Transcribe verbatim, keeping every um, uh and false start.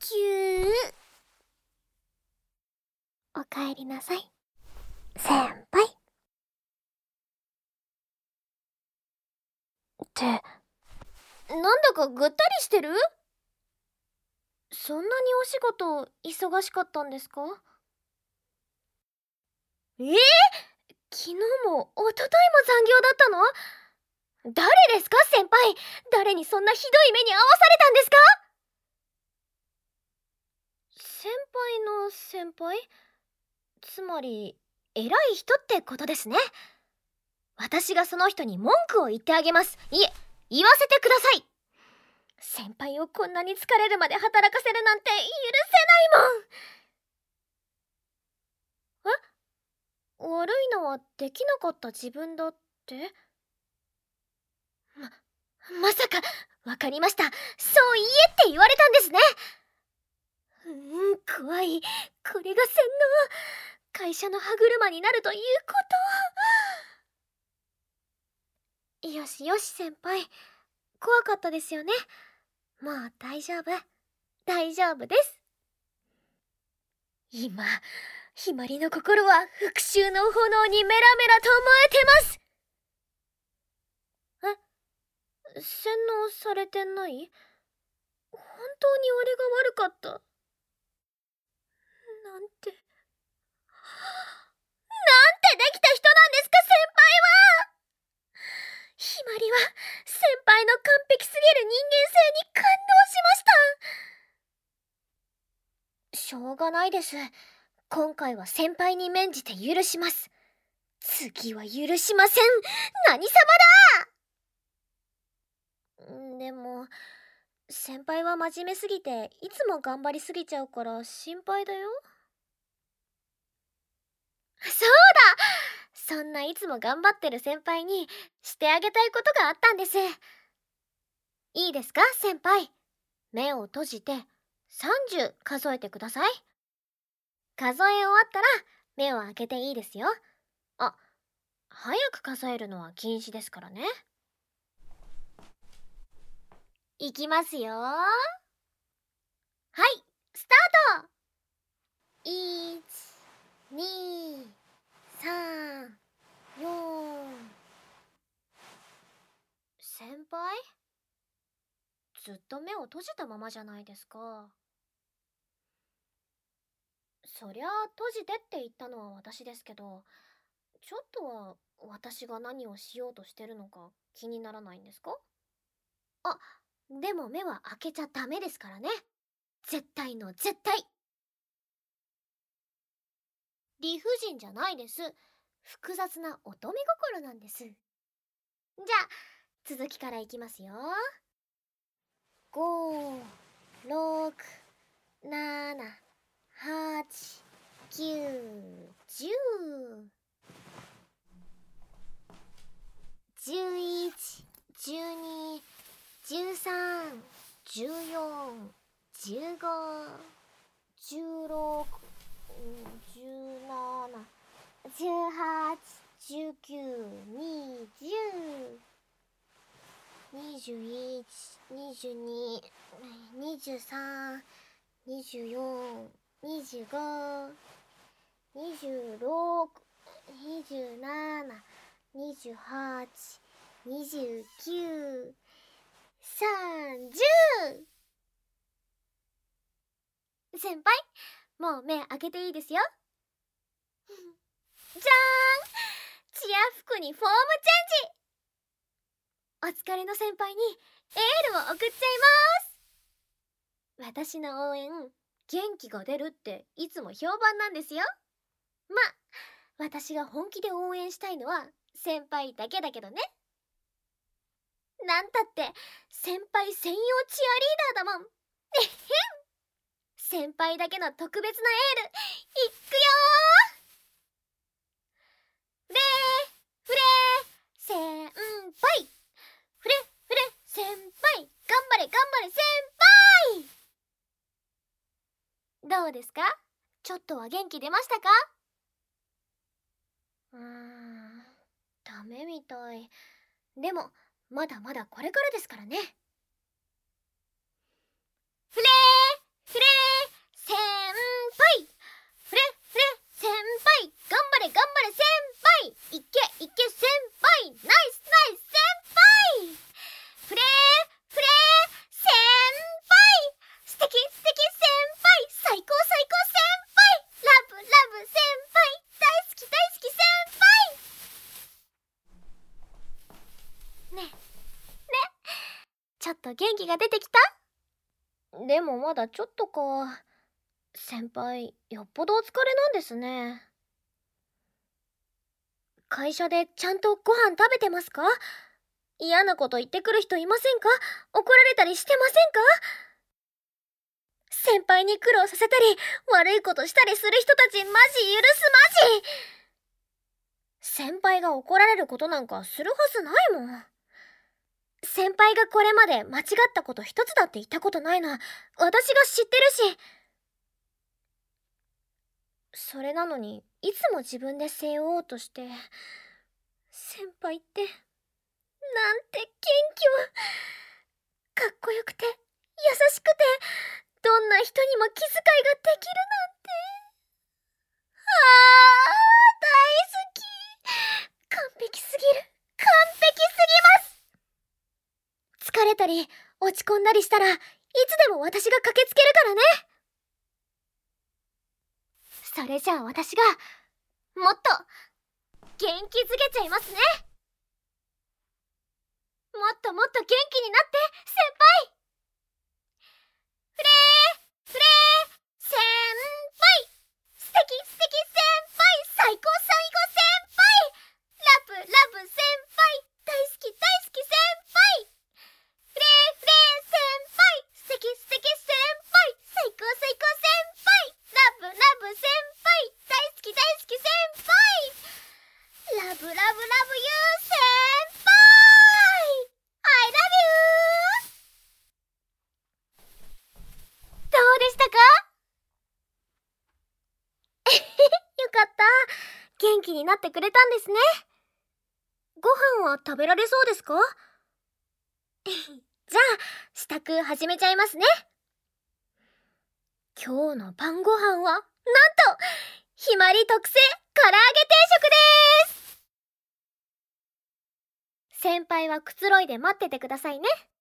ぎゅー。おかえりなさい、先輩。って、なんだかぐったりしてる？そんなにお仕事忙しかったんですか？えー、昨日も一昨日も残業だったの？誰ですか先輩？誰にそんなひどい目に遭わされたんですか？先輩の先輩？つまり偉い人ってことですね。私がその人に文句を言ってあげます。いえ、言わせてください。先輩をこんなに疲れるまで働かせるなんて許せないもん。え？悪いのはできなかった自分だって？ま、まさか、わかりました。そう言えって言われたんですね。うーん、怖い。これが洗脳。会社の歯車になるということ。よしよし先輩。怖かったですよね。もう大丈夫。大丈夫です。今、ひまりの心は復讐の炎にメラメラと燃えてます。え？洗脳されてない？本当に俺が悪かった。なんて、なんてできた人なんですか先輩は。ひまりは先輩の完璧すぎる人間性に感動しました。しょうがないです。今回は先輩に免じて許します。次は許しません。何様だ。でも先輩は真面目すぎていつも頑張りすぎちゃうから心配だよ。そうだ、そんないつも頑張ってる先輩にしてあげたいことがあったんです。いいですか先輩。目を閉じてさんじゅう数えてください。数え終わったら目を開けていいですよ。あ、早く数えるのは禁止ですからね。いきますよ。はい、スタート。いち、に、さん、よん。先輩？ずっと目を閉じたままじゃないですか。そりゃ閉じてって言ったのは私ですけど、ちょっとは私が何をしようとしてるのか気にならないんですか？あ、でも目は開けちゃダメですからね。絶対の絶対。理不尽じゃないです。複雑な乙女心なんです。じゃあ続きからいきますよ。ご、ろく、なな、はち、きゅう、じゅう、じゅういち、じゅうに、じゅうさん、じゅうよん、じゅうご、じゅうろく、じゅうなな、じゅうはち、じゅうきゅう、にじゅう、にじゅういち、にじゅうに、にじゅうさん、にじゅうよん、にじゅうご、にじゅうろく、にじゅうなな、にじゅうはち、にじゅうきゅう、さんじゅう。先輩、もう目開けていいですよ。じゃーん、チア服にフォームチェンジ。お疲れの先輩にエールを送っちゃいます。私の応援、元気が出るっていつも評判なんですよ。ま、私が本気で応援したいのは先輩だけだけどね。なんたって先輩専用チアリーダーだもん。えへん。先輩だけの特別なエール、いっくよー。フレーフレー先輩、フレフレ先輩、頑張れ頑張れ先輩。どうですか？ちょっとは元気出ましたか？うーん、ダメみたい。でもまだまだこれからですからね。フレーフレー先輩、フレフレ先輩、頑張れ頑張れ先輩、いけいけ先輩、ナイスナイス先輩、フレーフレー先輩、素敵素敵先輩、最高最高先輩、ラブラブ先輩、大好き大好き先輩。ねね、ちょっと元気が出てきた？でもまだちょっとか。先輩、よっぽどお疲れなんですね。会社でちゃんとご飯食べてますか？嫌なこと言ってくる人いませんか？怒られたりしてませんか？先輩に苦労させたり悪いことしたりする人たちマジ許すマジ。先輩が怒られることなんかするはずないもん。先輩がこれまで間違ったこと一つだって言ったことないの私が知ってるし。それなのにいつも自分で背負おうとして。先輩ってなんて謙虚、かっこよくて優しくてどんな人にも気遣いができるなんて。あー大好き、完璧すぎる、完璧すぎます。疲れたり落ち込んだりしたらいつでも私が駆けつけるからね。それじゃあ私がもっと元気づけちゃいますね。もっともっと元気になって先輩。フレーフレー先輩、素敵素敵先輩、最高最高先輩、ラブラブ先輩、大好き大好き先輩。フレーフレー先輩、素敵素敵先輩、最高最高先輩、ラブラブ先輩、大好き大好き先輩、ラブラブラブユー先輩、 I love you。 どうでしたか？よかった、元気になってくれたんですね。ご飯は食べられそうですか？じゃあ支度始めちゃいますね。今日の晩ご飯はなんとひまり特製唐揚げ定食です。先輩はくつろいで待っててくださいね。